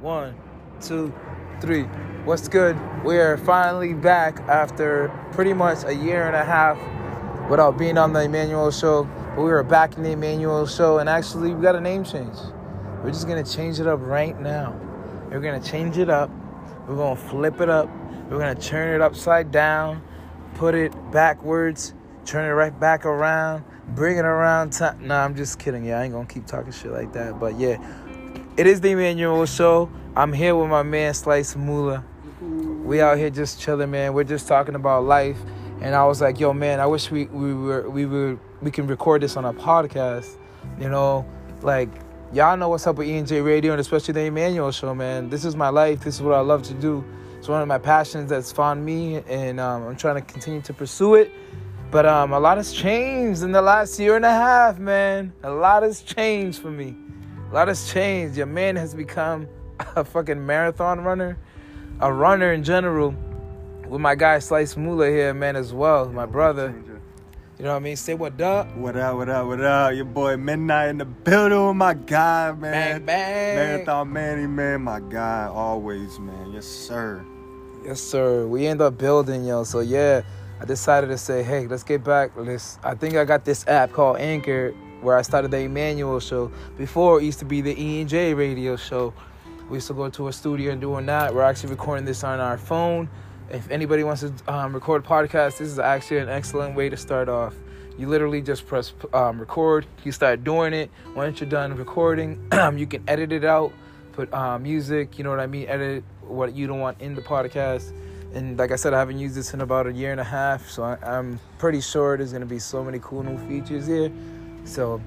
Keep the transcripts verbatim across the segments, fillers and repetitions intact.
One, two, three. What's good? We're finally back after pretty much a year and a half without being on the Emmanuel Show. But we were back in the Emmanuel Show, and actually we got a name change. We're just going to change it up right now. We're going to change it up. We're going to flip it up. We're going to turn it upside down, put it backwards, turn it right back around, bring it around. T- nah, I'm just kidding. Yeah, I ain't going to keep talking shit like that. But yeah, it is the Emmanuel Show. I'm here with my man, Slice Moolah. We out here just chilling, man. We're just talking about life. And I was like, yo, man, I wish we, we were we were we can record this on a podcast. You know, like, y'all know what's up with E N J Radio and especially the Emmanuel Show, man. This is my life. This is what I love to do. It's one of my passions that's found me, and um, I'm trying to continue to pursue it. But um, a lot has changed in the last year and a half, man. A lot has changed for me. A lot has changed. Your man has become a fucking marathon runner, a runner in general, with my guy Slice Moolah here, man, as well, my brother. You know what I mean? Say what up. What up, what up, what up? Your boy Midnight in the building with my guy, man. Bang, bang. Marathon Manny, man, my guy, always, man. Yes, sir. Yes, sir. We end up building, yo. So, yeah, I decided to say, hey, let's get back. Let's, I think I got this app called Anchor where I started the Emmanuel Show. Before, it used to be the E N J Radio Show. We used to go to a studio and doing that. We're actually recording this on our phone. If anybody wants to um, record a podcast, this is actually an excellent way to start off. You literally just press um, record. You start doing it. Once you're done recording, you can edit it out, put uh, music, you know what I mean, edit what you don't want in the podcast. And like I said, I haven't used this in about a year and a half, so I, I'm pretty sure there's going to be so many cool new features here. So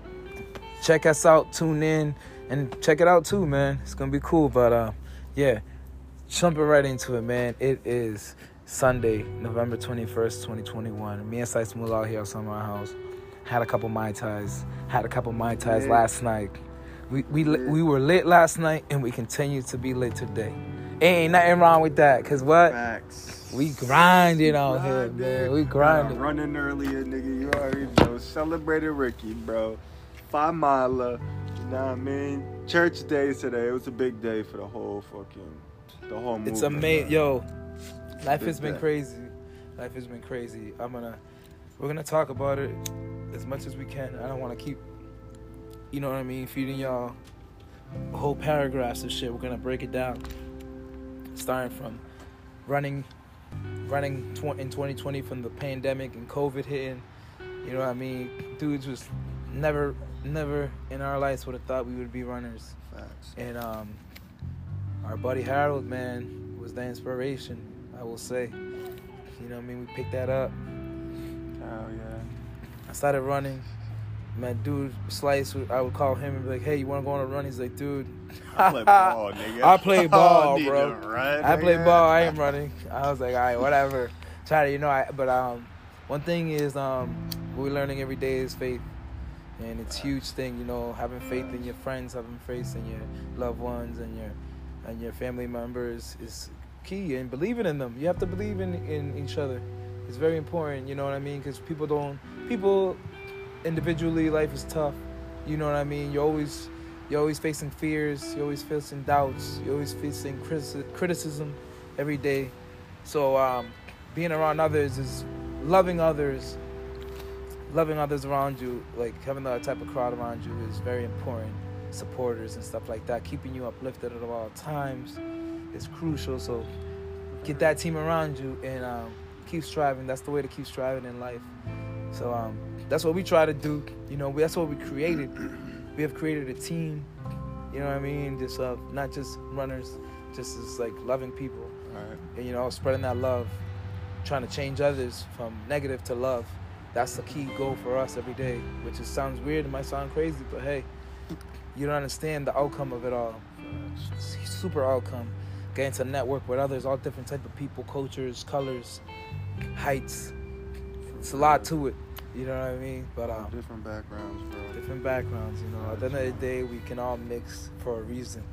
check us out, tune in, and check it out too, man. It's going to be cool. But uh, yeah, jumping right into it, man. It is Sunday, November twenty-first, twenty twenty-one. Me and Slice Moolah out here outside my house. Had a couple Mai Tais. Had a couple Mai Tais yeah. last night. We we yeah. we were lit last night, and we continue to be lit today. Ain't nothing wrong with that, because what? Facts. We grinding out here, man. We grinding. Running earlier, nigga. You already know. Celebrated Ricky, bro. Five miler. You know what I mean? Church day today. It was a big day for the whole fucking, the whole movement. It's amazing. Yo, life has been day. crazy. Life has been crazy. I'm gonna, we're gonna talk about it as much as we can. I don't want to keep, you know what I mean, feeding y'all whole paragraphs of shit. We're gonna break it down. Starting from running running tw- in twenty twenty from the pandemic and COVID hitting, you know what I mean? Dudes was never, never in our lives would have thought we would be runners. Facts. And um, our buddy Harold, man, was the inspiration, I will say. You know what I mean? We picked that up. Oh, yeah. I started running. My dude, Slice, I would call him and be like, hey, you want to go on a run? He's like, dude. I play ball, nigga. I play ball, oh, bro. Run, I play nigga. ball. I ain't running. I was like, all right, whatever. Try to, you know, I, but um, one thing is um, we're learning every day is faith. And it's a huge thing, you know, having faith in your friends, having faith in your loved ones and your and your family members is key. And believing in them. You have to believe in, in each other. It's very important, you know what I mean? Because people don't, people... individually, life is tough. You know what I mean? You're always, you're always facing fears. You're always facing doubts. You're always facing criticism every day. So um, being around others is loving others. Loving others around you, like having that type of crowd around you, is very important. Supporters and stuff like that, keeping you uplifted at all times, is crucial. So get that team around you and um, keep striving. That's the way to keep striving in life. So um, that's what we try to do. You know, that's what we created. We have created a team. You know what I mean? Just uh, not just runners, just as like loving people. All right. And, you know, spreading that love, trying to change others from negative to love. That's the key goal for us every day, which is, sounds weird. It might sound crazy, but hey, you don't understand the outcome of it all. It's super outcome. Getting to network with others, all different type of people, cultures, colors, heights. It's a lot to it. You know what I mean? But um, different backgrounds, bro. Different backgrounds, you know. At the end of the day, we can all mix for a reason.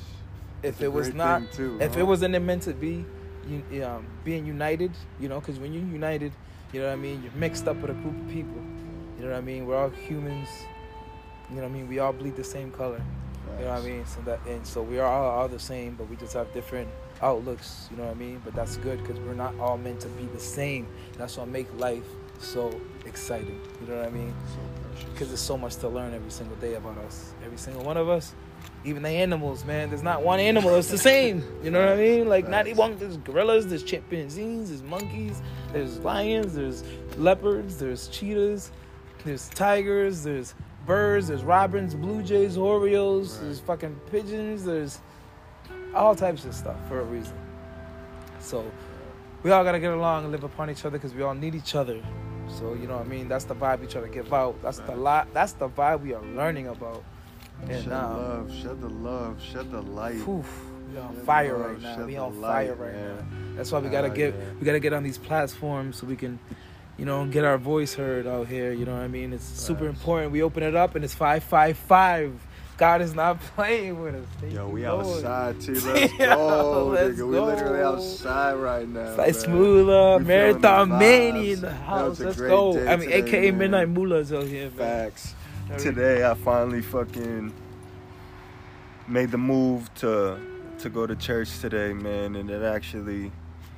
If It's it a was great not, thing too, if huh? it wasn't meant to be, you, um, being united, you know, because when you're united, you know what I mean, you're mixed up with a group of people. You know what I mean? We're all humans. You know what I mean? We all bleed the same color. You know what I mean? So that and so we are all, all the same, but we just have different outlooks. You know what I mean? But that's good because we're not all meant to be the same. That's what make life so exciting. You know what I mean? Because there's so much to learn every single day about us. Every single one of us. Even the animals, man. There's not one animal that's the same. You know what I mean? Like, not even, there's gorillas, there's chimpanzees, there's monkeys, there's lions, there's leopards, there's cheetahs, there's tigers, there's birds, there's robins, blue jays, orioles, right. There's fucking pigeons, there's all types of stuff for a reason. So, we all gotta get along and live upon each other because we all need each other. So, you know what I mean? That's the vibe we try to give out. That's right. the lot. That's the vibe we are learning about. And, shed um, love, shed the love, shed the light. Oof, we on shed fire love, right now. We on light, fire right man. now. That's why we gotta uh, get yeah. we gotta get on these platforms so we can, you know, get our voice heard out here. You know what I mean? It's nice. Super important. We open it up and it's five five five. God is not playing with us. Thank Yo, we Lord. outside, T. Let's go, let's nigga. Go. We literally outside right now. Like Smooth up, Marathon Mania in the house. Let's go. I mean, A K A Midnight Mullahs out here, man. Facts. Today I finally fucking made the move to to go to church today, man, and it actually,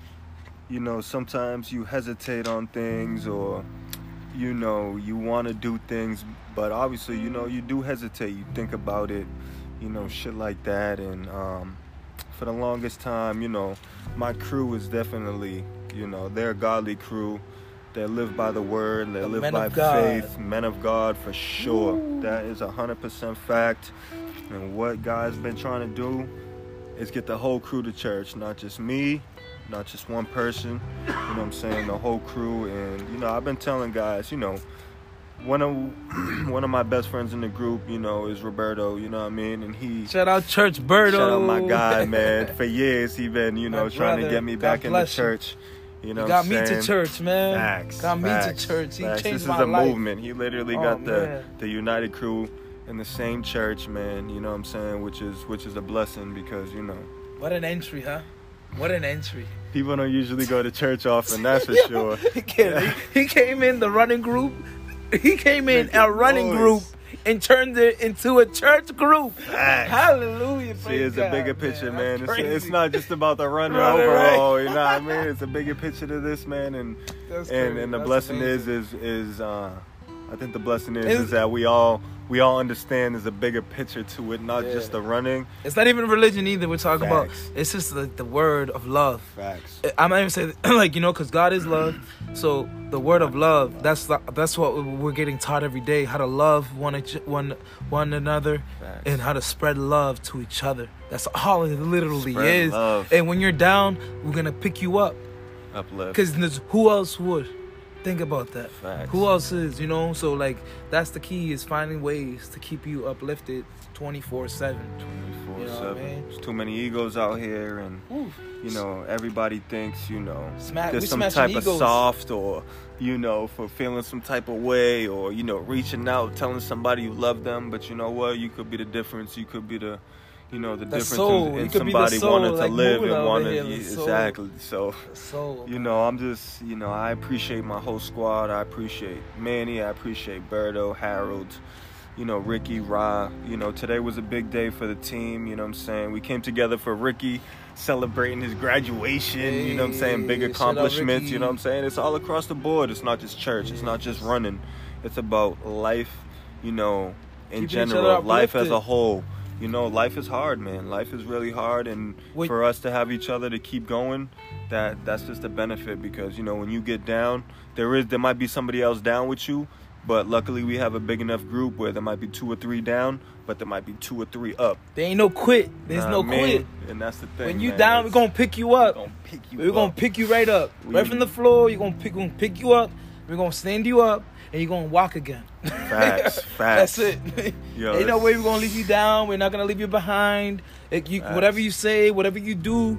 you know, sometimes you hesitate on things or, you know, you want to do things, but obviously, you know, you do hesitate. You think about it, you know, shit like that. And um, for the longest time, you know, my crew is definitely, you know, they're a godly crew. They live by the word. They the live by faith. Men of God, for sure. Ooh. That is a hundred percent fact. And what God's been trying to do is get the whole crew to church, not just me, not just one person. You know what I'm saying? The whole crew. And you know, I've been telling guys, you know, one of one of my best friends in the group, you know, is Roberto. You know what I mean? And he shout out Church Berto. Shout out my guy, man. For years he been, you know, my trying brother. to get me back God in the church. You know, he got what I'm me saying? to church, man. Facts, got facts, me to church. He facts. changed this my is a life. movement. He literally oh, got the man. the United Crew in the same church, man. You know what I'm saying? Which is which is a blessing because, you know. What an entry, huh? What an entry. People don't usually go to church often, that's for sure. he, came, he came in the running group. He came in a running noise. group and turned it into a church group. Facts. Hallelujah. See, it's God, a bigger picture, man. man. It's, it's not just about the running right, overall, right. you know what I mean? It's a bigger picture to this, man. And That's and, and the That's blessing amazing. is, is, is uh, I think the blessing is, is that we all we all understand there's a bigger picture to it, not yeah. just the running. It's not even religion either we're talking Facts. about. It's just like the word of love. Facts. I'm not even saying, like, you know, because God is love. So the word of love, that's the, that's what we're getting taught every day, how to love one one, one another. Facts. And how to spread love to each other. That's all it literally spread is. Love. And when you're down, we're going to pick you up. Uplift. Because who else would? Think about that. Facts. Who else is, you know? So, like, that's the key, is finding ways to keep you uplifted twenty-four seven. twenty-four seven. You know what I mean? There's too many egos out here, and, Oof. you know, everybody thinks, you know, Sma- there's some type egos. of soft or, you know, for feeling some type of way or, you know, reaching out, telling somebody you love them. But you know what? You could be the difference. You could be the... You know, the, the difference soul. in, in somebody wanting like to live and wanting to... Exactly. So, soul, you know, I'm just... You know, I appreciate my whole squad. I appreciate Manny. I appreciate Berto, Harold, you know, Ricky, Ra. You know, today was a big day for the team. You know what I'm saying? We came together for Ricky, celebrating his graduation. Hey, you know what I'm saying? Big accomplishments. You know what I'm saying? It's all across the board. It's not just church. It's not just running. It's about life, you know, in Keeping general. Life as a whole. You know, life is hard, man. Life is really hard, and Wait. for us to have each other to keep going, that that's just a benefit. Because, you know, when you get down, there is there might be somebody else down with you, but luckily we have a big enough group where there might be two or three down, but there might be two or three up. There ain't no quit. There's nah, no man. quit. And that's the thing. When you man. down, it's, we're gonna pick you up. We're gonna pick you we're up. gonna pick you right up, we, right from the floor. You're gonna pick, gonna pick you up. We're gonna stand you up, and you're gonna walk again. Facts, facts. That's it. Yo, ain't no way we're gonna leave you down. We're not gonna leave you behind. Like you, whatever you say, whatever you do,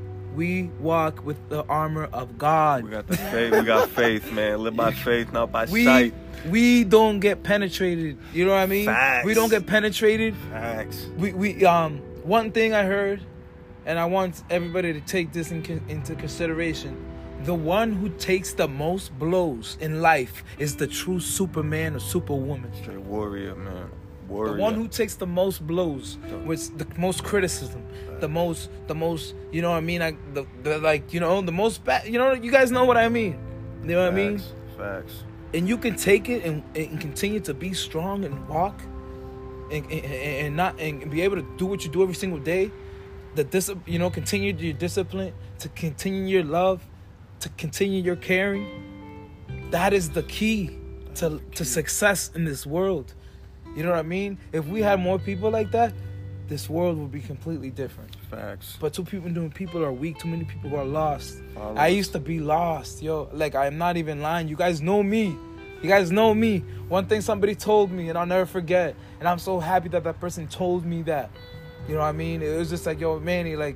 we walk with the armor of God. We got the faith. We got faith, man. Live by faith, not by we, sight. We don't get penetrated. You know what I mean? Facts. We don't get penetrated. Facts. We we um one thing I heard, and I want everybody to take this in, into consideration. The one who takes the most blows in life is the true Superman or Superwoman. Straight warrior, man. warrior. The one who takes the most blows, with the most criticism, the most, the most, you know what I mean? Like, the, the like, you know, the most bad, you know, you guys know what I mean. You know what Facts. I mean? Facts. And you can take it and, and continue to be strong and walk and, and, and not, and be able to do what you do every single day. The dis, you know, continue your discipline, to continue your love, to continue your caring. That is the key to to success in this world. You know what I mean? If we had more people like that, this world would be completely different. Facts. But too people doing people are weak. Too many people who are lost. Followers. I used to be lost, yo. Like, I'm not even lying. You guys know me. You guys know me. One thing somebody told me, and I'll never forget. And I'm so happy that that person told me that. You know what I mean? It was just like, yo, Manny, like,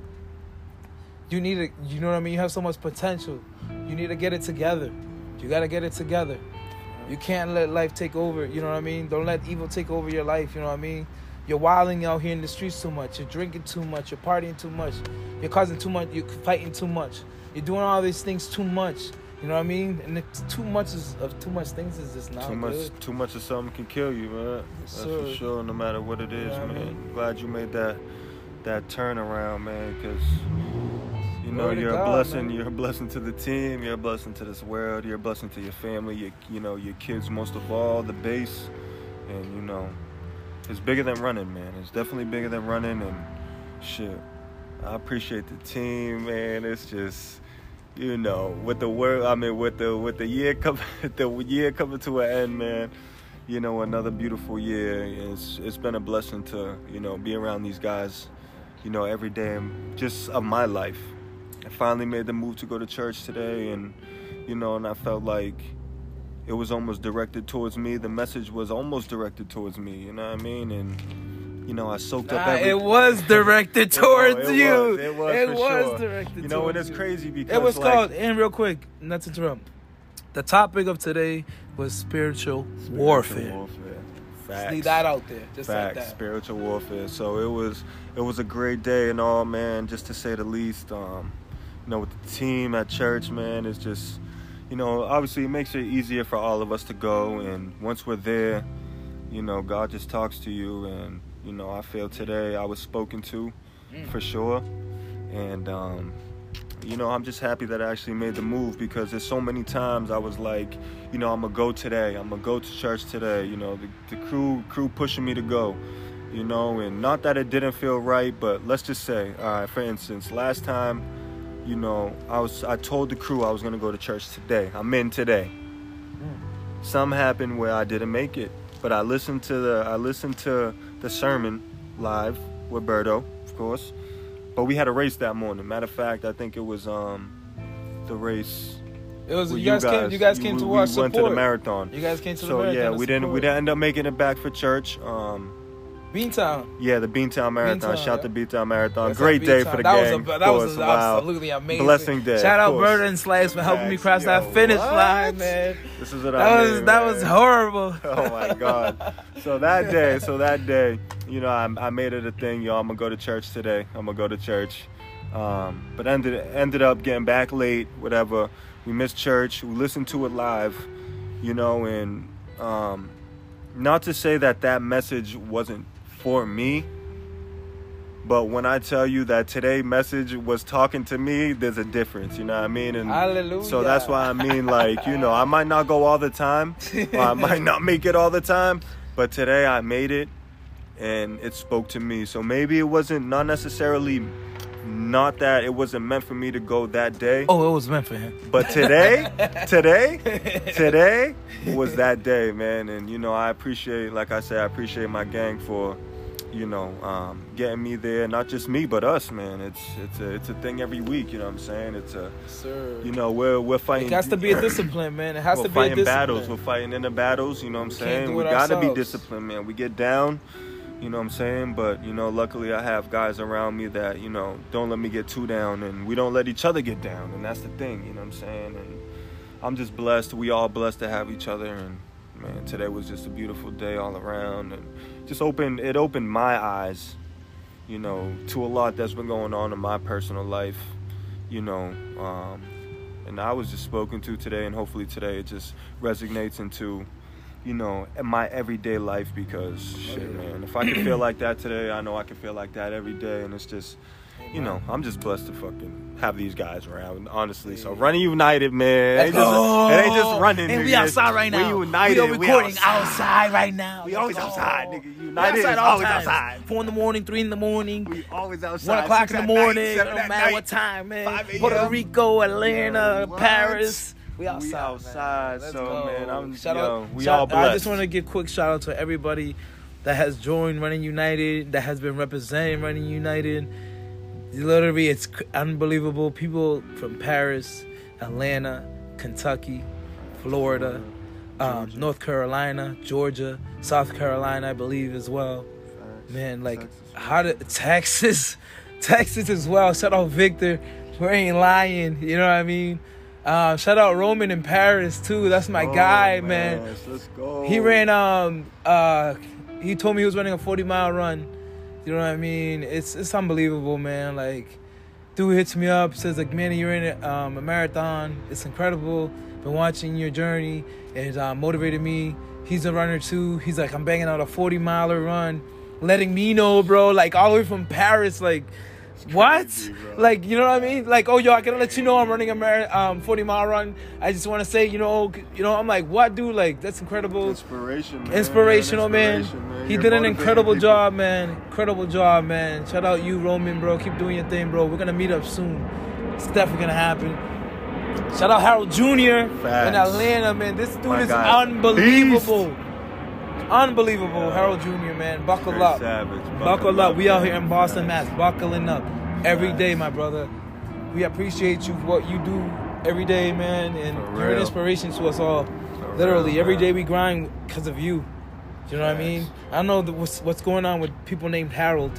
you need to, you know what I mean? You have so much potential. You need to get it together. You got to get it together. You can't let life take over. You know what I mean? Don't let evil take over your life. You know what I mean? You're wilding out here in the streets too much. You're drinking too much. You're partying too much. You're causing too much. You're fighting too much. You're doing all these things too much. You know what I mean? And it's too much is, of too much things is just not too much. good. Too much of something can kill you, man. That's Sure. for sure. No matter what it is, Yeah, man. I mean, Glad you made that that turnaround, man. Because you know Glory to you're God, a blessing. man. You're a blessing to the team. You're a blessing to this world. You're a blessing to your family. Your, you know your kids most of all. The base, and you know it's bigger than running, man. It's definitely bigger than running. And shit, I appreciate the team, man. It's just. You know, with the world, I mean, with the with the year coming, the year coming to an end, man. You know, another beautiful year. It's it's been a blessing to you know be around these guys, you know, every day, just of my life. I finally made the move to go to church today, and you know, and I felt like it was almost directed towards me. The message was almost directed towards me. You know what I mean? And you know, I soaked Nah, up every... it was directed towards it, it you. Was, it was, it for was sure. directed You know, and towards it's you. crazy because It was like, called, and real quick, not to interrupt. The topic of today was spiritual, spiritual warfare. warfare. Just Facts. leave that out there, just Facts. like that. Spiritual warfare. So it was, it was a great day and all, man. Just to say the least. Um, you know, with the team at church, man, it's just, you know, obviously it makes it easier for all of us to go. And once we're there, you know, God just talks to you. And you know, I feel today I was spoken to, mm. for sure. And um, you know, I'm just happy that I actually made the move, because there's so many times I was like, you know, I'm gonna go today. I'm gonna go to church today. You know, the, the crew crew pushing me to go. You know, and not that it didn't feel right, but let's just say, all right, for instance, last time, you know, I was I told the crew I was gonna go to church today. I'm in today. Mm. Something happened where I didn't make it, but I listened to the I listened to the sermon live with Berto, of course. But we had a race that morning. Matter of fact, I think it was um the race. It was you, you guys, guys came. You guys came we, to we watch went support. to the marathon. You guys came to so, the marathon. So yeah, we didn't support. we didn't end up making it back for church. Um, Beantown. Yeah, the Beantown Marathon. Beantown, Shout yeah. to Beantown Marathon. That's Great day Beantown. for the that gang. Was a, that course, was wow. absolutely amazing. Blessing day. Shout out course. Berta and Slice for helping me cross Yo, that finish what? line, man. This is what that I was mean, that man. was horrible. Oh my God. So that day, so that day, you know, I, I made it a thing. Yo, I'm gonna go to church today. I'm gonna go to church. Um, but ended ended up getting back late. Whatever. We missed church. We listened to it live. You know, and um, not to say that that message wasn't for me. But when I tell you that today's message was talking to me, there's a difference, you know what I mean? And Hallelujah. so that's why I mean, like, you know, I might not go all the time, or I might not make it all the time, but today I made it, and it spoke to me. So maybe it wasn't not necessarily, not that it wasn't meant for me to go that day. Oh, it was meant for him. But today, today, today was that day, man. And, you know, I appreciate, like I said, I appreciate my gang for, you know, um, getting me there. Not just me, but us, man. It's it's a it's a thing every week. You know what I'm saying? It's a, Sir. you know, we're we're fighting. It has to be a discipline, man. It has we're to be a discipline. We're fighting battles. We're fighting in the battles. You know what I'm we saying? Can't do we it gotta ourselves. be disciplined, man. We get down. You know what I'm saying? But you know, luckily I have guys around me that you know don't let me get too down, and we don't let each other get down, and that's the thing. You know what I'm saying? And I'm just blessed. We all blessed to have each other, and man, today was just a beautiful day all around, and just opened it opened my eyes, you know, to a lot that's been going on in my personal life, you know, um, and I was just spoken to today, and hopefully today it just resonates into, you know, in my everyday life because, shit, man, if I can feel like that today, I know I can feel like that every day, and it's just, you know, I'm just blessed to fucking have these guys around, honestly. So, Running United, man. It ain't just, it ain't just running, and nigga. we outside right now. We United. We are recording we outside. outside right now. We always outside, nigga. United outside is all always times. outside. Four in the morning, three in the morning. We always outside. One o'clock in the morning. Night, no matter night. what time, man. five a.m. Puerto Rico, Atlanta, What? Paris. We outside. We outside. Man. So, go. man, I'm, shout yo, out, we shout, all blessed. I just want to give a quick shout out to everybody that has joined Running United, that has been representing Running United. Literally, it's unbelievable. People from Paris, Atlanta, Kentucky, Florida, um, North Carolina, Georgia, South Carolina, I believe as well. Man, like, Texas. how did Texas, Texas as well. Shout out Victor. We ain't lying. You know what I mean? Uh, shout out Roman in Paris too. That's my oh, guy, man. man. Let's go. He ran. Um. Uh. He told me he was running a forty mile run. You know what I mean? It's it's unbelievable, man. Like, dude hits me up, says like, man, you're in a, um, a marathon. It's incredible. Been watching your journey. It uh, motivated me. He's a runner too. He's like, I'm banging out a forty miler run, letting me know, bro. Like all the way from Paris, like. What? Crazy, like, you know what I mean? Like, oh, yo, I gotta let you know I'm running a mar- um, forty mile run. I just want to say, you know, you know, I'm like, what, dude? Like, that's incredible. Inspiration, man. Inspirational, man. Inspiration, man. He You're did an motivating incredible people. job, man. Incredible job, man. Shout out you, Roman, bro. Keep doing your thing, bro. We're gonna meet up soon. It's definitely gonna happen. Shout out Harold Junior Facts. in Atlanta, man. This dude My is guy. unbelievable. Unbelievable, Harold Junior, man. Buckle Straight up. savage. Buckle, Buckle up. up, We out man. here in Boston, Facts. Mass. Buckling up. Every Facts. day, my brother. We appreciate you for what you do every day, man. And For you're an real. inspiration to us all. For Literally, real, every man. day we grind because of you. You know what I mean? I don't know the, what's, what's going on with people named Harold.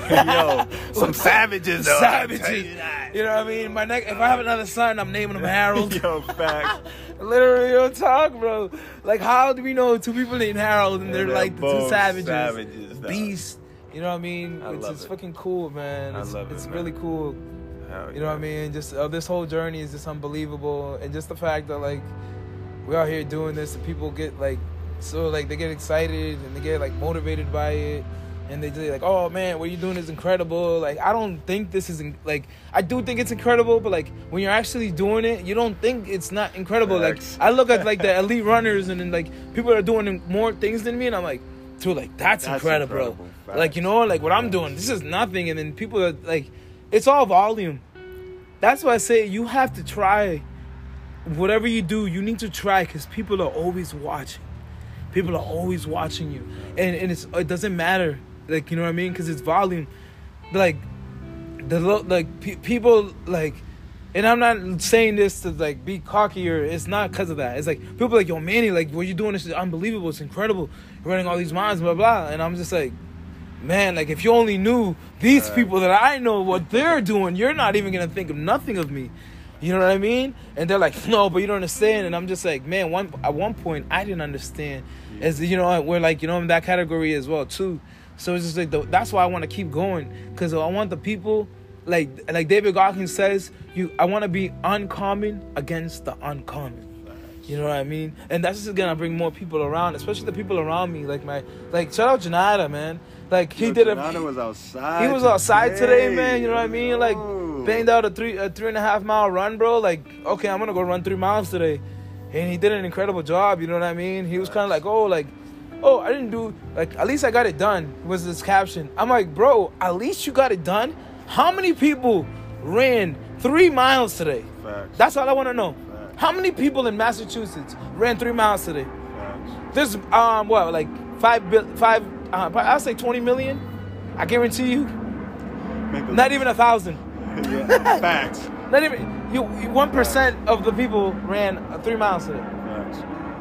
Yo, some savages, though. Savages. You know what I mean? My next, if I have another son, I'm naming him Harold. Yo, facts. Literally, real talk, bro. Like, how do we know two people named Harold and Yeah, they're they're like the two both savages? savages, dog. Beast. You know what I mean? I it's love it's it. fucking cool, man. I It's, love it, it's man. really cool. Hell You know what I yeah. mean? Just uh, this whole journey is just unbelievable, and just the fact that like we're out here doing this, and people get like so like they get excited and they get like motivated by it, and they just like, oh man, what you're doing is incredible. Like I don't think this is in- like I do think it's incredible, but like when you're actually doing it, you don't think it's not incredible. Facts. Like I look at like the elite runners, and then like people are doing more things than me, and I'm like, dude, like that's, That's incredible, incredible. bro. Like you know, like what I'm doing, this is nothing, and then people are like, it's all volume. That's why I say you have to try. Whatever you do, you need to try because people are always watching. People are always watching you, and and it's it doesn't matter, like you know what I mean, because it's volume. Like the lo- like pe- people like, and I'm not saying this to like be cocky or it's not because of that. It's like people are like, yo, Manny, like what you're doing is unbelievable. It's incredible. You're running all these miles, blah blah, and I'm just like, man, like if you only knew these people that I know what they're doing, you're not even gonna think of nothing of me. You know what I mean? And they're like, no, but you don't understand. And I'm just like, man, one at one point I didn't understand. As you know, we're like, you know, in that category as well too. So it's just like the, that's why I want to keep going, because I want the people, like like David Goggins says, you I want to be uncommon against the uncommon. You know what I mean? And that's just gonna bring more people around, especially the people around me. Like my, like shout out Janada, man. Like he Yo, did Janada a, was outside. he was outside today, today, man. You know what I mean? Like Yo. banged out a three, a three and a half mile run, bro. Like okay, I'm gonna go run three miles today, and he did an incredible job. You know what I mean? He was kind of like, oh, like, oh, I didn't do like at least I got it done. Was his caption? I'm like, bro, at least you got it done. How many people ran three miles today? Facts. That's all I want to know. Facts. How many people in Massachusetts ran three miles today? Facts. There's um what like five bil- five uh, I'll say twenty million. I guarantee you, Make a- not even a thousand. yeah. Facts. Not even you. One percent of the people ran uh, three miles today. Facts.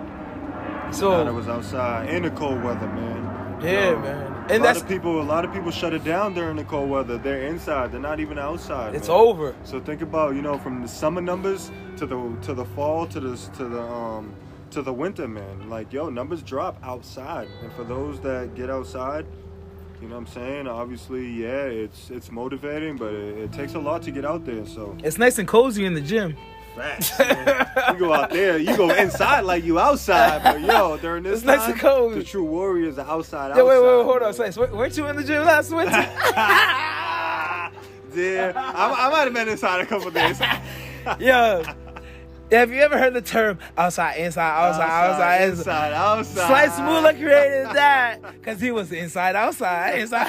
So Janada was outside in the cold weather, man. yeah, Yo, man. A And lot that's of people. A lot of people shut it down during the cold weather. They're inside. They're not even outside. it's man. over. So think about, you know, from the summer numbers to the to the fall to the to the um to the winter, man. Like yo, numbers drop outside, and for those that get outside, you know what I'm saying? Obviously, yeah, it's it's motivating, but it, it takes a lot to get out there. So It's nice and cozy in the gym. Facts, man. You go out there, you go inside like you outside, but yo, during this it's time, nice and cold. The true warriors are outside. Yeah, wait, outside, wait, wait, hold on, Slice. Weren't you in the gym last winter? Yeah, I, I might have been inside a couple days. Yo, have you ever heard the term outside, inside, outside, outside, outside, inside, outside? Slice Moolah created that because he was inside, outside, inside.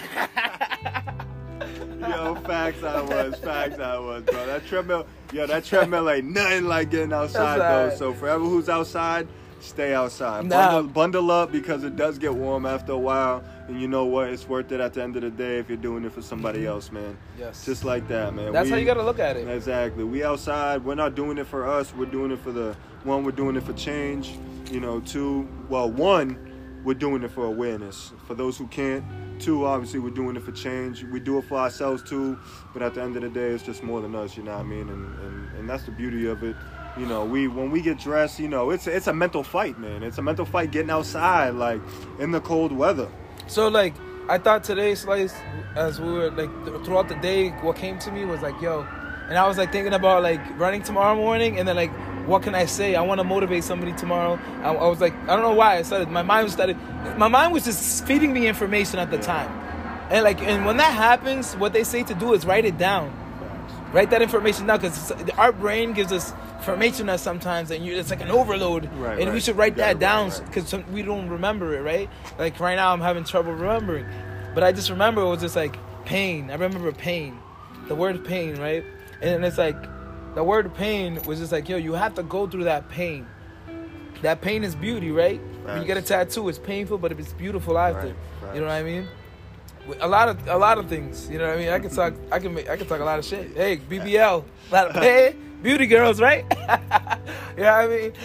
Yo, facts I was, facts I was, bro. That treadmill, yo, that treadmill ain't nothing like getting outside, though. So forever who's outside, stay outside. Nah. Bundle, bundle up because it does get warm after a while. And you know what? It's worth it at the end of the day if you're doing it for somebody else, man. Yes. Just like that, man. That's we, how you got to look at it. Exactly. We outside. We're not doing it for us. We're doing it for the, one, we're doing it for change. You know, two, well, one, we're doing it for awareness. For those who can't. Two, obviously, we're doing it for change. We do it for ourselves, too. But at the end of the day, it's just more than us, you know what I mean? And, and, and that's the beauty of it. You know, we when we get dressed, you know, it's, it's a mental fight, man. It's a mental fight getting outside, like, in the cold weather. So, like, I thought today, Slice, as we were, like, th- throughout the day, what came to me was, like, yo. And I was, like, thinking about, like, running tomorrow morning. And then, like, what can I say? I want to motivate somebody tomorrow. I, I was, like, I don't know why I started. My mind was started. My mind was just feeding me information at the time. And, like, and when that happens, what they say to do is write it down. Write that information down because our brain gives us information that sometimes and you, it's like an overload. Right, and right. we should write that right, down right. because we don't remember it, right? Like right now I'm having trouble remembering. But I just remember it was just like pain. I remember pain. The word pain, right? And it's like the word pain was just like, yo, you have to go through that pain. That pain is beauty, right? Right. When you get a tattoo, it's painful, but it's beautiful after. Right, right. You know what I mean? A lot of a lot of things, you know what I mean. I can talk, I can make, I can talk a lot of shit. Hey, B B L, a lot of hey, beauty girls, right? You know what I mean?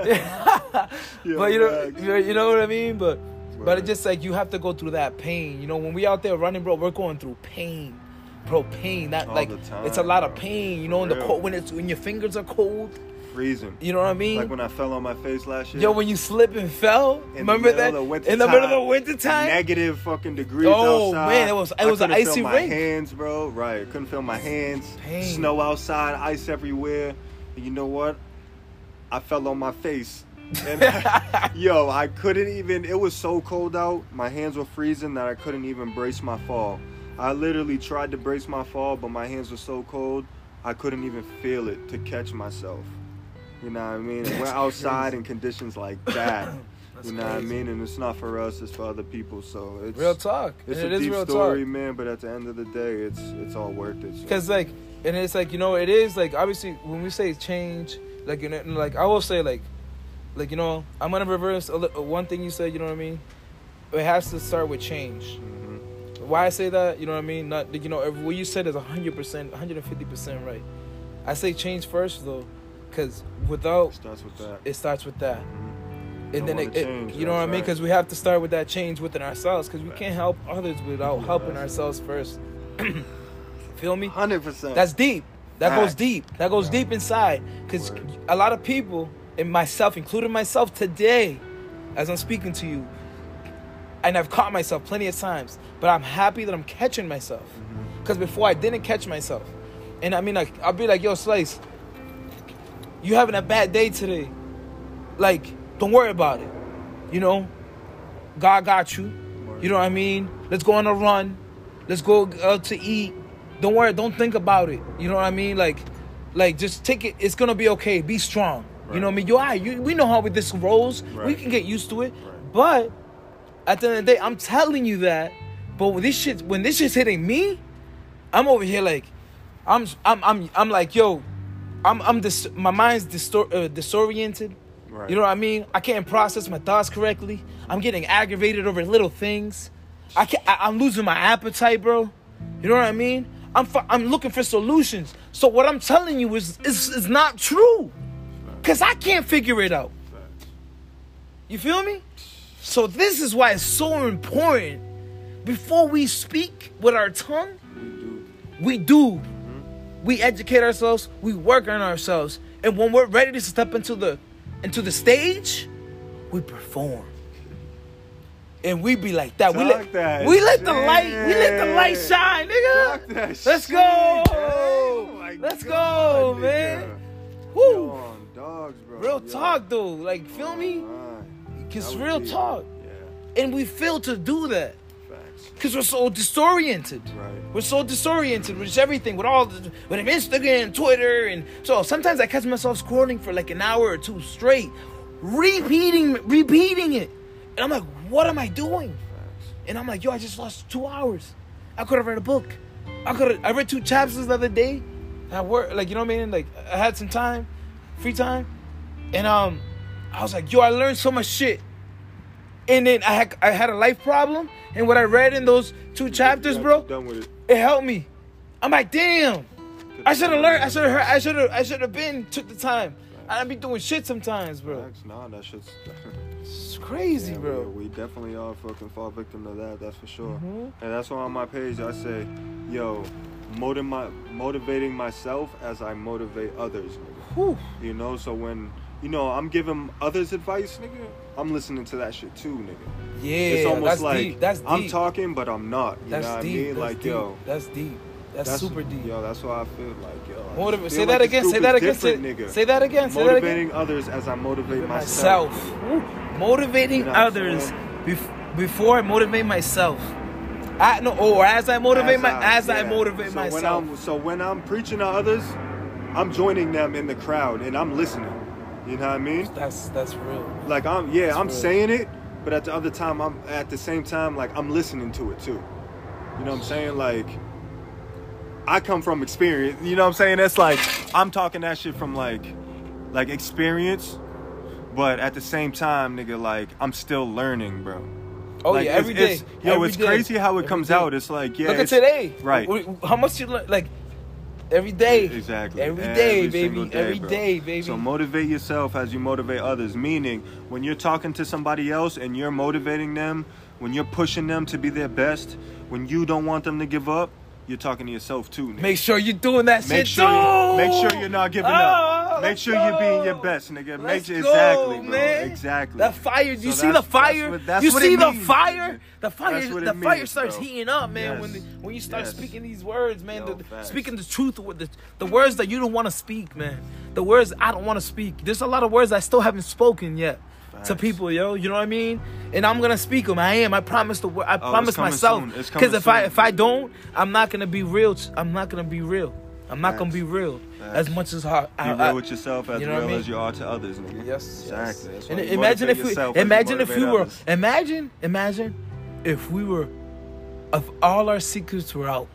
Yo, but you know, facts. you know what I mean. But Right. but it's just like you have to go through that pain. You know, when we out there running, bro, we're going through pain, bro. Pain. That All like the time, it's a lot of bro. pain. You know, in the real. cold when it's when your fingers are cold. Freezing. You know what I mean? Like when I fell on my face last year. Yo, when you slip and fell, In remember the that middle of winter in the middle of the time, winter time. Negative fucking degrees Oh, outside. man, it was- it I was an couldn't icy feel my rink. hands, bro. Right, couldn't feel my hands. Pain. Snow outside, ice everywhere. And you know what? I fell on my face. And yo, I couldn't even. It was so cold out. My hands were freezing that I couldn't even brace my fall. I literally tried to brace my fall, but my hands were so cold, I couldn't even feel it to catch myself. You know what I mean? And we're outside in conditions like that. You know what I mean? And it's not for us, it's for other people. So it's Real talk. It's And a it is deep real story, talk. man. But at the end of the day, it's it's all worth it. So. Because like, and it's like, you know, it is like obviously when we say change, like you know, like I will say like, like you know, I'm gonna reverse a li- one thing you said. You know what I mean? It has to start with change. Mm-hmm. Why I say that? You know what I mean? Not you know what you said is one hundred percent, one hundred fifty percent right. I say change first though, because without It starts with that. it starts with that. Mm-hmm. And Don't then wanna it, it change, you know what I that's mean? right. Because we have to start with that change within ourselves. Because we can't help others without Yeah, helping that's ourselves first. Feel me? Hundred percent. That's deep. That goes Facts. deep. That goes deep inside. Because Word. a lot of people, and myself, including myself today, as I'm speaking to you, and I've caught myself plenty of times, but I'm happy that I'm catching myself. Because before I didn't catch myself. And I mean, like, I'll be like, yo, Slice, you having a bad day today. Like, don't worry about it. You know? God got you. You know what I mean? Let's go on a run. Let's go out to eat. Don't worry. Don't think about it. You know what I mean? Like, like just take it. It's going to be okay. Be strong. Right. You know what I mean? You, all right, you, we know how this rolls. Right. We can get used to it. Right. But at the end of the day, I'm telling you that. But when this shit, when this shit's hitting me, I'm over here like, I'm, I'm, I'm, I'm like, yo, I'm, I'm dis- my mind's distor- uh, disoriented. Right. You know what I mean? I can't process my thoughts correctly. I'm getting aggravated over little things. I can't, I, I'm losing my appetite, bro. You know what I mean? I'm, fu- I'm looking for solutions. So what I'm telling you is, is, is not true. Because I can't figure it out. You feel me? So this is why it's so important. Before we speak with our tongue, we do. We educate ourselves. We work on ourselves. And when we're ready to step into the into the stage, we perform. And we be like that. Talk we let that we let the light we let the light shit. shine, nigga. Talk that Let's shit. go. Oh my Let's God, go, man. nigga. Woo! Yo, on dogs, bro. Real Yo. talk, though. Like, feel me? Because real deep. talk. Yeah. And we fail to do that. Facts. Because we're so disoriented. Right. We're so disoriented with just everything. With all the, with Instagram, Twitter. And so sometimes I catch myself scrolling for like an hour or two straight. Repeating, repeating it. And I'm like, what am I doing? Facts. And I'm like, yo, I just lost two hours. I could have read a book. I could have, I read two chapters the other day. At work, like, you know what I mean? Like, I had some time, free time. And, um... I was like, yo, I learned so much shit. And then I had I had a life problem. And what I read in those two chapters, bro, done with it. it helped me. I'm like, damn. I should have learned. I should have heard. I should have. I should have been took the time. I be doing shit sometimes, bro. Nah, that shit's it's crazy, yeah, bro. We, we definitely all fucking fall victim to that. That's for sure. Mm-hmm. And that's why on my page I say, yo, motiv- my, motivating myself as I motivate others, nigga. Whew. You know, so when. You know, I'm giving others advice, nigga. I'm listening to that shit too, nigga. Yeah, it's almost that's like deep. That's deep. I'm talking, but I'm not. You that's know what deep. I mean? That's Like, deep. yo, that's deep. That's, that's super deep. Yo, that's why I feel like, yo. Motiv- feel say like that again. Say that again. Say, nigga. say that again. Say Motivating that again. others as I motivate myself. myself. Motivating you know others bef- before I motivate myself. I no, or as I motivate as my I, as yeah. I motivate so myself. When I'm, so when I'm preaching to others, I'm joining them in the crowd and I'm listening. You know what I mean? That's that's real. Like I'm yeah, that's I'm real. saying it, but at the other time I'm at the same time like I'm listening to it too. You know what I'm saying? Like I come from experience. You know what I'm saying? That's like I'm talking that shit from like like experience, but at the same time, nigga, like I'm still learning, bro. Oh like, yeah, every day. It's, yo, every it's day. crazy how it every comes day. out. It's like yeah, look at it's, today. Right. How much you learn? Like every day. Exactly. Every day, Every baby. day, every bro. day, baby. So motivate yourself as you motivate others. Meaning, when you're talking to somebody else and you're motivating them, when you're pushing them to be their best, when you don't want them to give up, you're talking to yourself too, nigga. Make sure you're doing that make shit sure too. You, make sure you're not giving oh, up. Make sure go. you're being your best, nigga. Let's make go, exactly, bro. Man. Exactly. That fire. Do you so see the fire? That's what, that's you what see it the means, fire? nigga. The fire. That's what the it fire means, starts bro. heating up, man. Yes. When the, when you start yes. speaking these words, man. Yo, the, speaking the truth with the the words that you don't want to speak, man. The words I don't want to speak. There's a lot of words I still haven't spoken yet. To people, yo, you know what I mean, and I'm gonna speak them. I am. I promise the. I oh, promise myself. Because if soon. I if I don't, I'm not gonna be real. I'm not gonna be real. I'm not Facts. gonna be real Facts. as much as I. Be I, real I, with yourself as you know real I mean? as you are to others, nigga. Yes, exactly. Yes. And imagine if we, imagine if we were, others. imagine, imagine if we were, if all our secrets were out,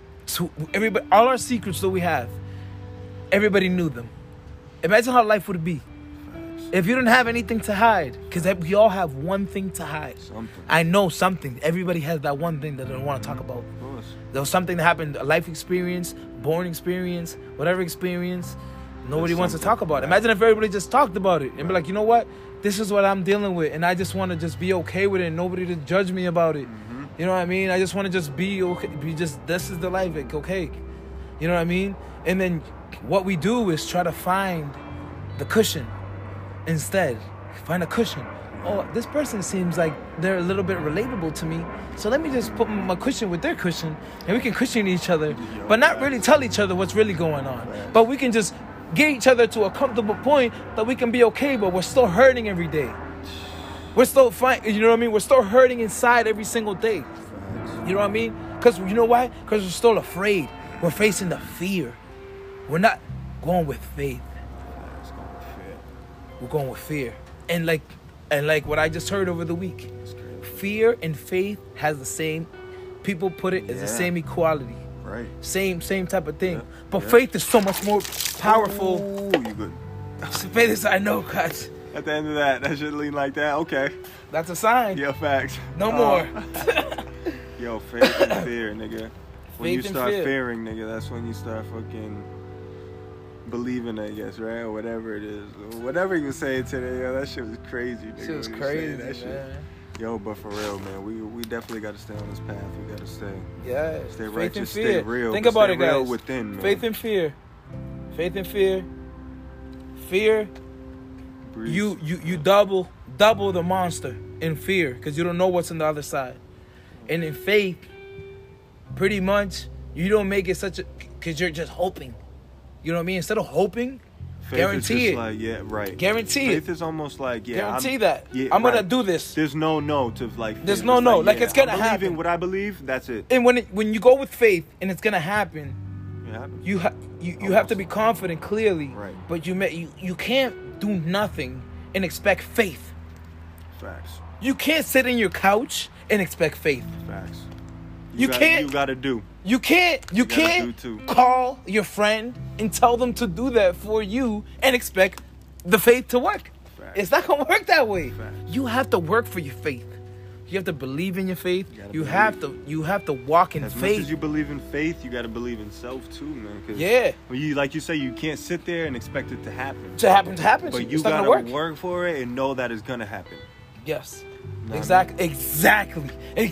so everybody, all our secrets that we have, everybody knew them. Imagine how life would be. If you didn't have anything to hide, because we all have one thing to hide. Something. I know something. Everybody has that one thing that they don't want to talk about. Of course. There was something that happened, a life experience, born experience, whatever experience. Nobody There's wants to talk about it. Imagine if everybody just talked about it and right. be like, you know what? This is what I'm dealing with, and I just want to just be okay with it and nobody to judge me about it. Mm-hmm. You know what I mean? I just want to just be okay. Be just, this is the life, like, okay. You know what I mean? And then what we do is try to find the cushion. Instead, find a cushion. Oh, this person seems like they're a little bit relatable to me. So let me just put my cushion with their cushion and we can cushion each other, but not really tell each other what's really going on. But we can just get each other to a comfortable point that we can be okay, but we're still hurting every day. We're still fine. You know what I mean? We're still hurting inside every single day. You know what I mean? Because you know why? Because we're still afraid. We're facing the fear. We're not going with faith. We're going with fear. And like and like what I just heard over the week. Fear and faith has the same, people put it as yeah. the same equality. Right. Same same type of thing. Yeah. But yeah. faith is so much more powerful. Ooh, you good. Faith is, I know, guys. At the end of that, that should lean like that. Okay. That's a sign. Yeah, facts. No uh, more. Yo, faith and fear, nigga. When faith you start fear. fearing, nigga, that's when you start fucking believing, I guess, right? Or whatever it is. Or whatever you say today, yo, that shit was crazy, nigga. Shit was crazy, that man. Shit. Yo, but for real, man, we we definitely got to stay on this path. We got to stay. Yeah. Stay faith righteous, and fear. stay real. Think about stay it, guys. Real within, man. Faith and fear. Faith and fear. Fear. Breeze. You you you double double the monster in fear because you don't know what's on the other side, and in faith, pretty much you don't make it such a because you're just hoping. You know what I mean? Instead of hoping, Faith Guarantee is just it. Like, yeah, right. Guarantee Faith it. is almost like, yeah. Guarantee I'm, that. Yeah, I'm gonna right. do this. There's no no to like. There's faith. no It's no. Like, Like yeah, it's gonna I'm happen. believing what I believe. That's it. And when it, when you go with faith and it's gonna happen, It happens. you ha- you, you have to be confident clearly. Right. But you may, you you can't do nothing and expect faith. Facts. You can't sit in your couch and expect faith. Facts. You gotta, can't- You gotta do. You can't you, You gotta can't do too. call your friend and tell them to do that for you and expect the faith to work. Facts. It's not gonna work that way. Facts. You have to work for your faith. You have to believe in your faith. You gotta You believe. have to you have to walk in As much faith. as you believe in faith, you gotta believe in self too, man. 'Cause Yeah. When you like you say, you can't sit there and expect it to happen. To happen to happen. But it's you not gotta gonna work. work for it and know that it's gonna happen. Yes. Know what I Exactly. Exactly.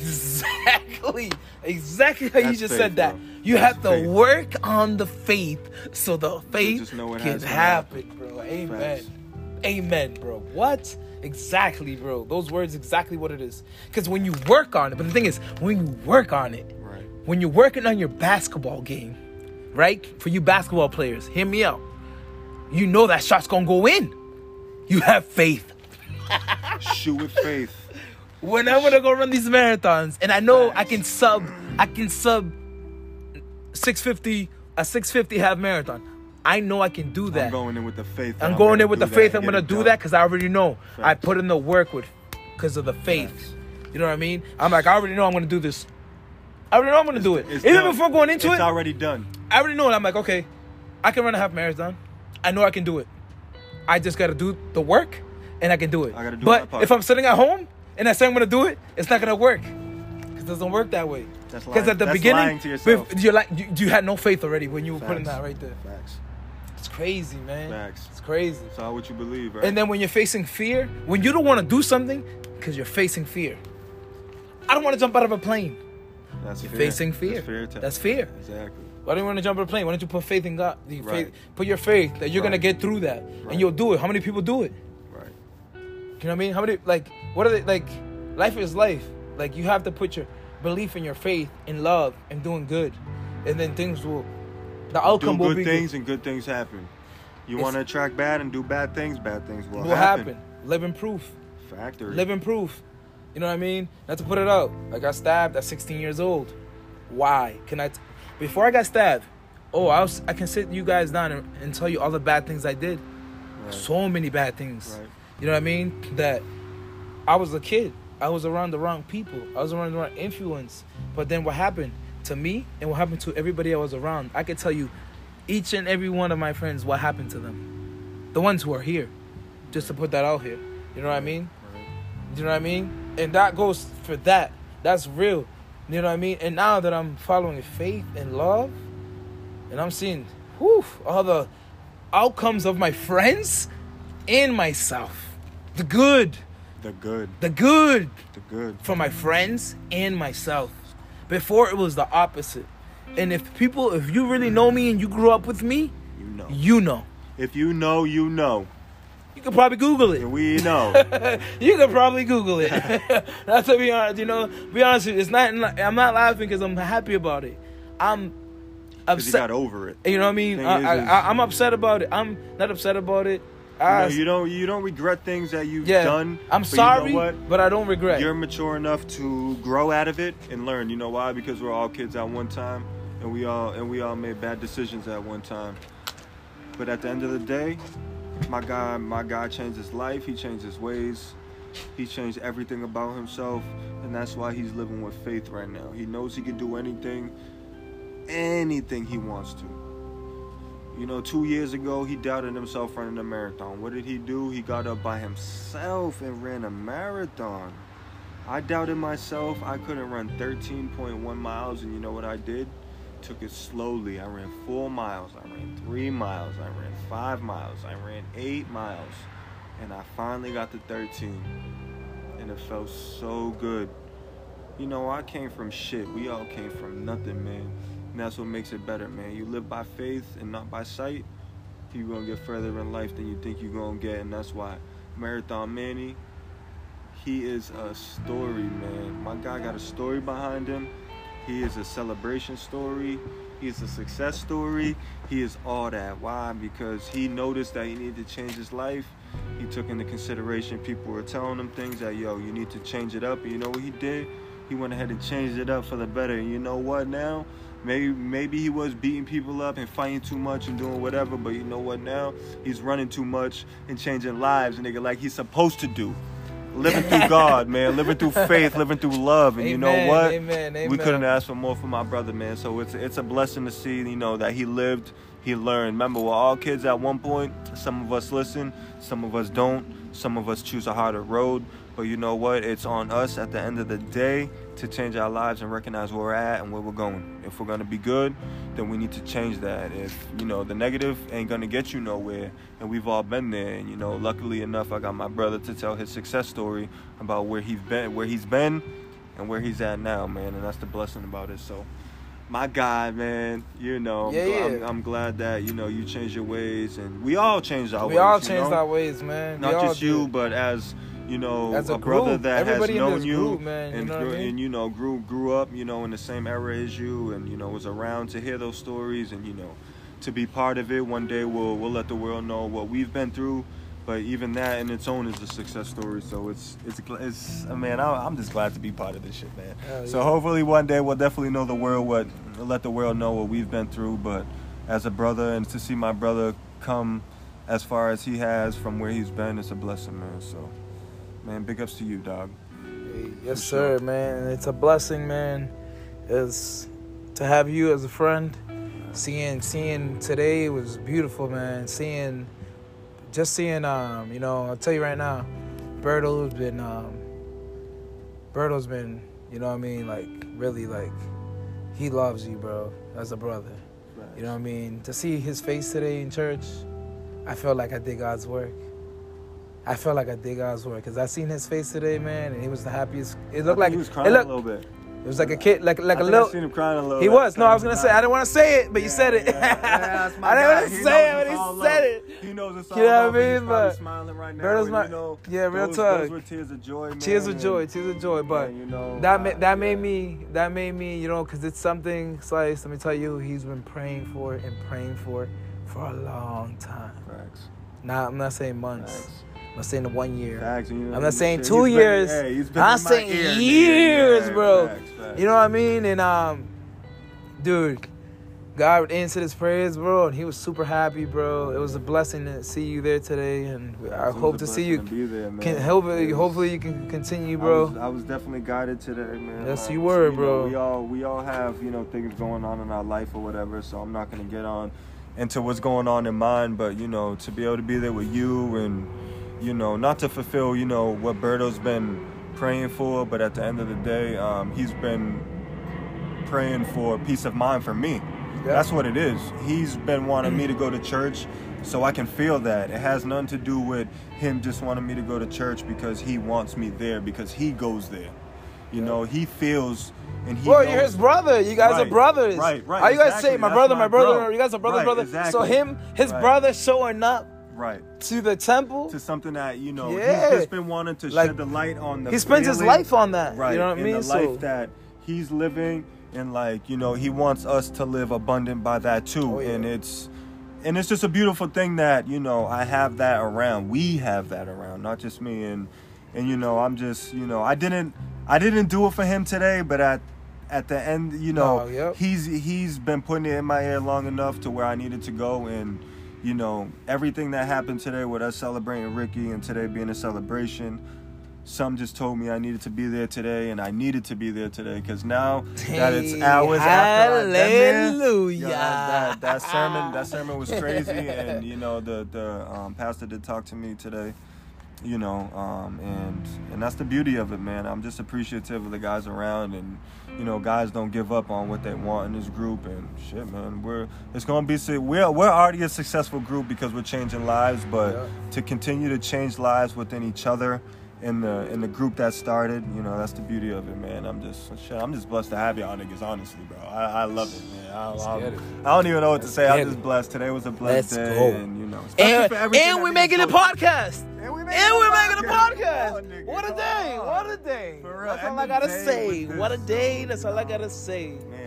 Exactly. Exactly how you That's just faith, said that. bro. You That's have to faith. work on the faith so the faith just know it can has to happen, bro. Amen. Facts. Amen, bro. What? Exactly, bro. Those words exactly what it is. Because when you work on it, but the thing is, when you work on it, Right. when you're working on your basketball game, right? For you basketball players, hear me out. You know that shot's gonna go in. You have faith. Shoot with faith. When I'm gonna go run these marathons, and I know I can sub, I can sub six fifty, a six fifty half marathon. I know I can do that. I'm going in with the faith. that I'm going gonna in with the do faith. that I'm and gonna get it do done. that because I already know. I Facts. put in the work with, because of the faith. Facts. You know what I mean? I'm like, I already know I'm gonna do this. I already know I'm gonna do it. It's Even done. before going into it's it, already done. I already know it. I'm like, okay, I can run a half marathon. I know I can do it. I just gotta do the work, and I can do it. I gotta do but my part. if I'm sitting at home and I say I'm gonna do it, it's not gonna work. Because it doesn't work that way. That's Because lying. at the That's beginning, lying to yourself. you're like, you, you had no faith already when you were putting Facts. that right there. Facts. It's crazy, man. Facts. It's crazy. It's all what you believe, right? And then when you're facing fear, when you don't want to do something because you're facing fear. I don't want to jump out of a plane. That's You're fear. facing fear. That's fear. attack. That's fear. Exactly. Why do you want to jump out of a plane? Why don't you put faith in God? The Right. faith, put your faith that you're Right. gonna get through that, Right. and you'll do it. How many people do it? Right. You know what I mean? How many, like, what are they, like, life is life. Like, you have to put your belief in your faith, in love, and doing good. And then things will, the outcome Do will good be things good. and good things happen. You It's- want to attract bad and do bad things, bad things will, Will happen. Living proof. Factory. Living proof. You know what I mean? Not to put it out. I got stabbed at sixteen years old. Why? Can I, t- before I got stabbed, oh, I was, I can sit you guys down and, and tell you all the bad things I did. Right. So many bad things. Right. You know what I mean? That I was a kid. I was around the wrong people. I was around the wrong influence. But then what happened to me and what happened to everybody I was around, I could tell you each and every one of my friends what happened to them. The ones who are here. Just to put that out here. You know what I mean? Right. You know what I mean? And that goes for that. That's real. You know what I mean? And now that I'm following faith and love, and I'm seeing whew, all the outcomes of my friends and myself. The good. The good. The good The good. for my friends and myself. Before it was the opposite. And if people, if you really know me and you grew up with me, You know. you know. If you know, you know. You could probably Google it. And we know. You could probably Google it. That's to be honest. You know, be honest with you, it's not. I'm not laughing because I'm happy about it. I'm Because you upset. got over it. You know what I mean? Thing I, is, I, is- I, I'm upset about it. I'm not upset about it. You, I, know, you don't you don't regret things that you've yeah, done. I'm but sorry, You know what? but I don't regret. You're mature enough to grow out of it and learn. You know why? Because we're all kids at one time, and we all and we all made bad decisions at one time. But at the end of the day, my guy, my guy changed his life. He changed his ways. He changed everything about himself, and that's why he's living with faith right now. He knows he can do anything, anything he wants to. You know, two years ago, he doubted himself running a marathon. What did he do? He got up by himself and ran a marathon. I doubted myself. I couldn't run thirteen point one miles, and you know what I did? Took it slowly. I ran four miles. I ran three miles. I ran five miles. I ran eight miles. And I finally got to thirteen. And it felt so good. You know, I came from shit. We all came from nothing, man. And that's what makes it better, man. You live by faith and not by sight, you're going to get further in life than you think you're going to get. And that's why Marathon Manny, he is a story, man. My guy got a story behind him. He is a celebration story. He's a success story. He is all that. Why? Because he noticed that he needed to change his life. He took into consideration people were telling him things that, yo, you need to change it up. And you know what he did? He went ahead and changed it up for the better. And you know what now? Maybe maybe he was beating people up and fighting too much and doing whatever, but you know what now? He's running too much and changing lives, nigga, like he's supposed to do. Living through God, man. Living through faith, living through love. And amen, you know what? Amen, amen. We couldn't ask for more for my brother, man. So it's it's a blessing to see, you know, that he lived, he learned. Remember, we're all kids at one point. Some of us listen, some of us don't. Some of us choose a harder road. But you know what? It's on us at the end of the day to change our lives and recognize where we're at and where we're going. If we're going to be good, then we need to change that. If, you know, the negative ain't going to get you nowhere, and we've all been there. And, you know, luckily enough, I got my brother to tell his success story about where he's been, where he's been and where he's at now, man. And that's the blessing about it. So, my guy, man, you know, yeah, yeah. I'm, I'm glad that, you know, you changed your ways. And we all changed our we ways. We all changed you know? our ways, man. Not we just you, but as... you know, as a, a brother group, that has known you, group, man, and, you know grew, what I mean? and you know grew grew up, you know, in the same era as you, and you know was around to hear those stories, and you know, to be part of it. One day we'll we'll let the world know what we've been through, but even that in its own is a success story. So it's it's it's man, I, I'm just glad to be part of this shit, man. Hell so yeah. hopefully one day we'll definitely know the world what let the world know what we've been through. But as a brother, and to see my brother come as far as he has from where he's been, it's a blessing, man. So. Man, big ups to you, dog. Hey, yes, sir, man. It's a blessing, man. It's to have you as a friend. Seeing, seeing today was beautiful, man. Seeing, just seeing, um, you know, I'll tell you right now, Berto's been, um, Berto's been, you know what I mean, like really, like he loves you, bro, as a brother. Right. You know what I mean. To see his face today in church, I felt like I did God's work. I felt like I did God's work because I seen his face today, man, and he was the happiest. It looked like he was crying it looked, a little bit. It was like a kid, like like I a little. I seen him crying a little. He bit. was. No, I was gonna say. I didn't want to say it, but yeah, you said it. Yeah, yeah, that's my I didn't guy. want to He say it, knows but he said it. He knows it's all You know love, what I mean? He's But smiling right now. Berto's And, my, you know, yeah, real those, talk. Those were tears of joy, man. Tears of and, joy, tears of joy. But and, you know, that I, ma- that yeah. made me, that made me, you know, because it's something. Slice. Let me tell you, he's been praying for it and praying for it for a long time. Facts. Now I'm not saying months. Facts. I'm not saying the one year. Facts, you know, I'm not saying shit, two he's years. Been, hey, he's been I'm in my saying ear, years, yeah, bro. Facts, facts. You know what I mean? And um, dude, God answered his prayers, bro, and he was super happy, bro. It was a blessing to see you there today, and I hope to see you. To be there, man. Can, hopefully, hopefully you can continue, bro. I was, I was definitely guided today, man. Yes, like, you were, you bro. Know, we all we all have, you know, things going on in our life or whatever, so I'm not gonna get on into what's going on in mine, but you know, to be able to be there with you and, you know, not to fulfill, you know, what Berto's been praying for, but at the end of the day, um, he's been praying for peace of mind for me. Yeah. That's what it is. He's been wanting me to go to church so I can feel that. It has nothing to do with him just wanting me to go to church because he wants me there, because he goes there. You yeah. know, he feels... And he well, knows, you're his brother. You guys right, are brothers. Right, right. How you guys exactly. say, my That's brother, my, my brother, bro. you guys are brother, right, brother. Exactly. So him, his right. brother showing up right. to the temple. To something that, you know, yeah. he's just been wanting to like, shed the light on the He spends feeling, his life on that. Right. You know what I mean? The so, life that he's living, and like, you know, he wants us to live abundant by that too. Oh, yeah. And it's and it's just a beautiful thing that, you know, I have that around. We have that around, not just me. And and you know, I'm just, you know, I didn't I didn't do it for him today, but at At the end, you know, oh, yep. he's he's been putting it in my ear long enough to where I needed to go. And, you know, everything that happened today with us celebrating Ricky and today being a celebration, some just told me I needed to be there today, and I needed to be there today because now hey, that it's hours after I've been there, hallelujah. Yeah, that, that sermon that sermon was crazy. And, you know, the, the um, pastor did talk to me today. You know, um, and and that's the beauty of it, man. I'm just appreciative of the guys around, and you know, guys don't give up on what they want in this group, and shit, man. We're it's gonna be we're we're already a successful group because we're changing lives, but yeah. to continue to change lives within each other in the in the group that started, you know, that's the beauty of it, man. I'm just shit, I'm just blessed to have y'all niggas, honestly, bro. I, I love it, man. I, I don't even know what to say. I'm just blessed. Today was a blessed Let's day, go. and you know, and, and we're making a podcast. And we're making, and we're making a podcast. Oh, what a day! What a day! For real. That's all End I gotta day say. What a day! That's all I gotta say. Man,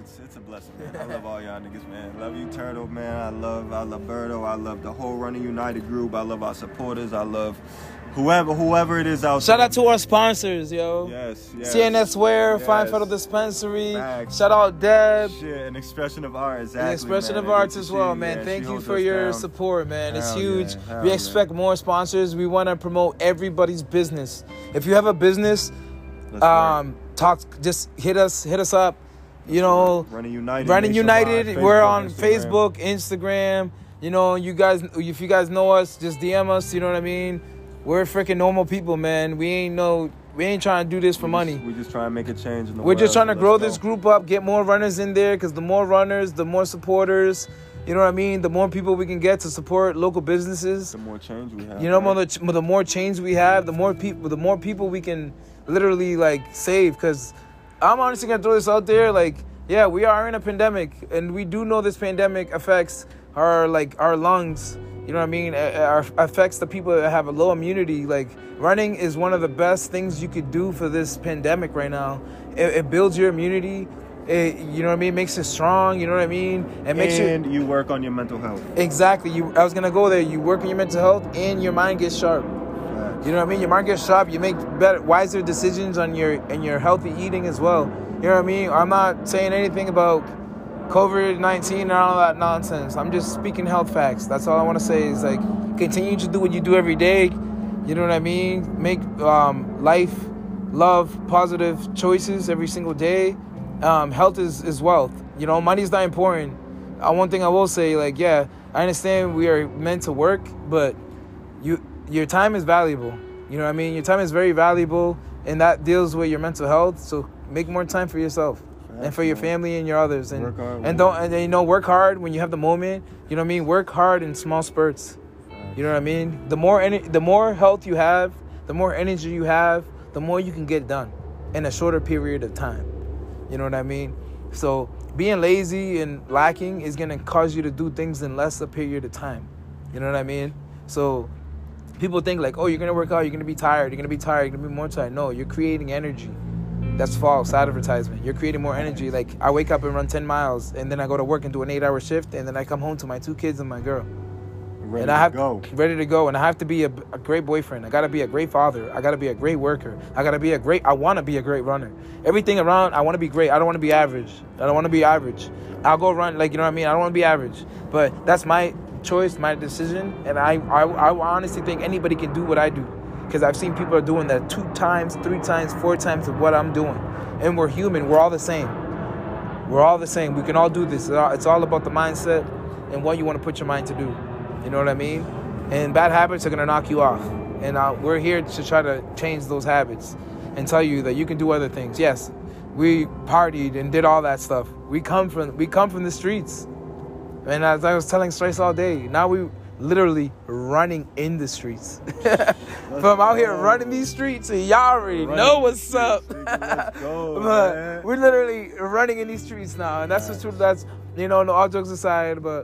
it's it's a blessing, man. I love all y'all niggas, man. Love you, Turtle, man. I love I love Berto. I love the whole Running United group. I love our supporters. I love whoever whoever it is out Shout there. out to our sponsors, yo. Yes, yes. C N S Wear, yes. Fine Photo Dispensary. Facts. Shout out Deb. Shit, an expression of art, exactly. The expression man. of arts Good as to well, see, man. yeah, Thank she you holds for us your down. support, man. It's Hell huge. yeah, hell We yeah. expect more sponsors. We want to promote everybody's business. If you have a business, Let's um, talk. Just hit us. Hit us up. You know, Running United. Running United. Facebook, We're on Instagram. Facebook, Instagram. You know, you guys. If you guys know us, just D M us. You know what I mean? We're freaking normal people, man. We ain't no. We ain't trying to do this for We money. Just, we just trying to make a change in the We're world. just trying to so grow let's this go. group up, get more runners in there, because the more runners, the more supporters. You know what I mean? The more people we can get to support local businesses. The more change we have. You know, right? more the, the more change we have, the more people, the more people we can literally like save. Because I'm honestly gonna throw this out there, like, yeah, we are in a pandemic, and we do know this pandemic affects our like our lungs. You know what I mean? It, it affects the people that have a low immunity. Like, running is one of the best things you could do for this pandemic right now. It, it builds your immunity. It, you know what I mean? Makes it strong. You know what I mean? It makes and you you work on your mental health. exactly. You. I was gonna go there. You work on your mental health, and your mind gets sharp. Facts. You know what I mean? Your mind gets sharp. You make better, wiser decisions on your and your healthy eating as well. You know what I mean? I'm not saying anything about COVID nineteen and all that nonsense. I'm just speaking health facts. That's all I want to say is, like, continue to do what you do every day. You know what I mean? Make um, life, love, positive choices every single day. Um, health is, is wealth. You know, money's not important. Uh, one thing I will say, like, yeah, I understand we are meant to work, but you your time is valuable. You know what I mean? Your time is very valuable, and that deals with your mental health. So make more time for yourself. And for your family and your others, and Work hard, and don't and you know work hard when you have the moment. You know what I mean. Work hard in small spurts. You know what I mean. The more ener- the more health you have, the more energy you have, the more you can get done in a shorter period of time. You know what I mean. So being lazy and lacking is gonna cause you to do things in less a period of time. You know what I mean. So people think like, oh, you're gonna work out, you're gonna be tired, you're gonna be tired, you're gonna be more tired. No, you're creating energy. That's false advertisement. You're creating more energy. Like, I wake up and run ten miles, and then I go to work and do an eight-hour shift, and then I come home to my two kids and my girl. Ready and I to have go. ready to go, and I have to be a, a great boyfriend. I gotta be a great father. I gotta be a great worker. I gotta be a great. I want to be a great runner. Everything around, I want to be great. I don't want to be average. I don't want to be average. I'll go run, like, you know what I mean. I don't want to be average, but that's my choice, my decision, and I I, I honestly think anybody can do what I do. Because I've seen people are doing that two times, three times, four times of what I'm doing. And we're human. We're all the same. We're all the same. We can all do this. It's all about the mindset and what you want to put your mind to do. You know what I mean? And bad habits are going to knock you off. And uh, we're here to try to change those habits and tell you that you can do other things. Yes, we partied and did all that stuff. We come from we come from the streets. And as I was telling Strice all day, now we literally running in the streets. From out here running these streets, and y'all already Running know what's up. Let's go, But man. we're literally running in these streets now, and that's the truth. That's, you know, no, all jokes aside, but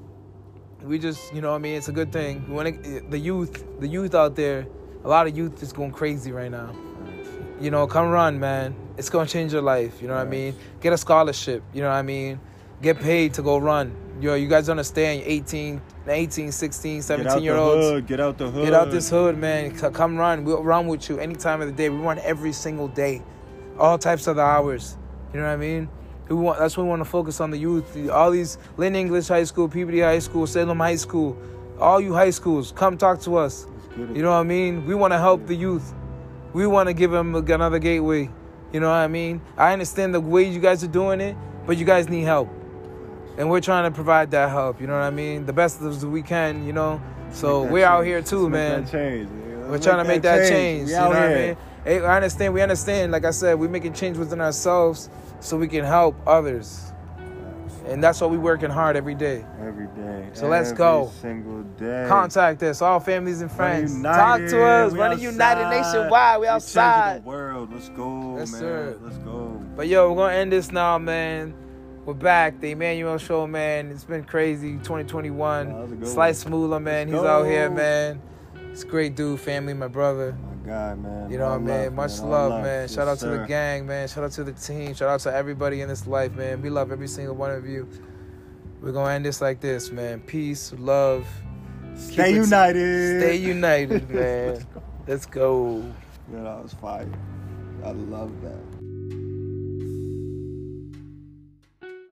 we just, you know what I mean, it's a good thing. We want to, the youth, the youth out there, a lot of youth is going crazy right now. You know, come run, man. It's going to change your life, you know what I mean? Get a scholarship, you know what I mean? Get paid to go run. You know, you guys understand, you're eighteen, eighteen, sixteen, seventeen year olds. Get out the hood. Get out this hood, man. C- Come run. We'll run with you any time of the day. We run every single day. All types of the hours. You know what I mean? We want, that's what we want to focus on, the youth. All these Lynn English High School, Peabody High School, Salem High School, all you high schools, come talk to us. You know what I mean? We want to help the youth. We want to give them another gateway. You know what I mean? I understand the way you guys are doing it, but you guys need help. And we're trying to provide that help, you know what I mean? The best as we can, you know? So we're out here too, man. We're trying to make that change, you know what I mean? Hey, I understand, we understand, like I said, we're making change within ourselves so we can help others. And that's what we're working hard every day. Every day. So let's go. Every single day. Contact us, all families and friends. United, Talk to us. we Running outside. United nationwide. We We're outside. changing the world. Let's go, Yes, man. sir. Let's go. But yo, we're gonna end this now, man. We're back, the Emmanuel Show, man. It's been crazy. twenty twenty-one. Wow, that was a good Slice one. Smoola, man. Let's He's out go. here, man. It's a great dude, family, my brother. My guy, man. You know what I mean? Love, Much man. love, love, man. yes, Shout out sir. to the gang, man. Shout out to the team. Shout out to everybody in this life, man. We love every single one of you. We're going to end this like this, man. Peace, love. Stay united. Stay united, man. Let's go. Yeah, that was fire. I love that.